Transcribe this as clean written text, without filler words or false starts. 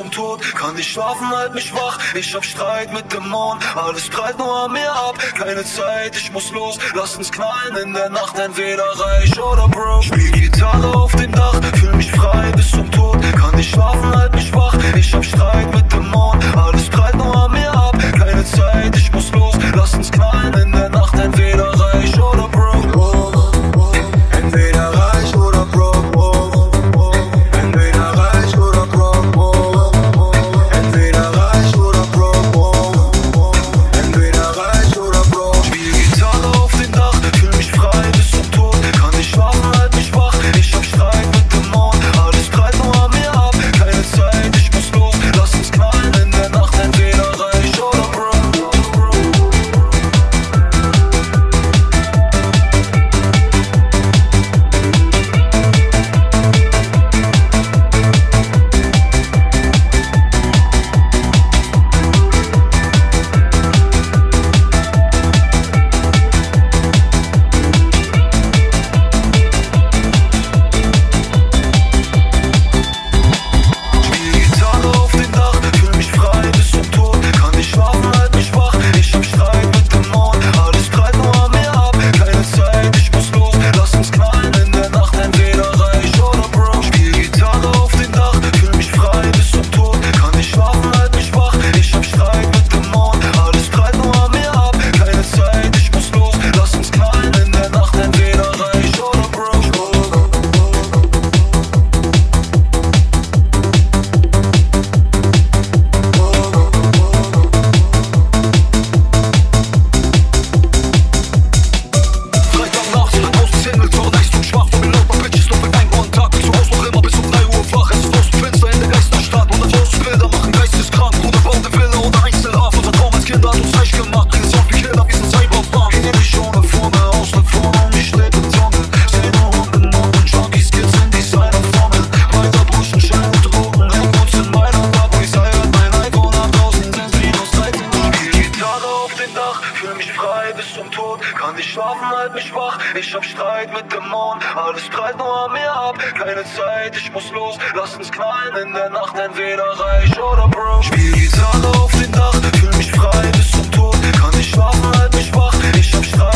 zum Tod. Kann nicht schlafen, halt mich wach, ich hab Streit mit Dämonen. Alles prallt nur an mir ab, keine Zeit, ich muss los. Lass uns knallen in der Nacht, entweder reich oder broke. Spiel Gitarre auf dem Dach, fühl mich frei bis zum Tod. Kann nicht schlafen, halt mich wach, ich hab Streit mit Dämonen. Alles prallt nur an mir ab, keine Zeit, ich muss los. Lass uns knallen in der Nacht, entweder reich oder broke. Entweder reich oder broke. Entweder reich oder broke. Entweder reich oder broke. Entweder reich oder broke. Spiel Gitarre auf dem Dach, fühl mich frei bis zum Tod. Kann nicht schlafen, halt mich wach, ich hab Streit mit Dämonen. Alles prallt nur an mir ab, keine Zeit, ich muss los. Lass uns knallen in der Nacht, entweder reich oder broke. Kann nicht schlafen, halt mich wach, ich hab Streit mit Dämonen. Alles prallt nur an mir ab, keine Zeit, ich muss los. Lass uns knallen in der Nacht, entweder reich oder broke. Spiel Gitarre auf dem Dach, fühl mich frei bis zum Tod. Kann nicht schlafen, halt mich wach, ich hab Streit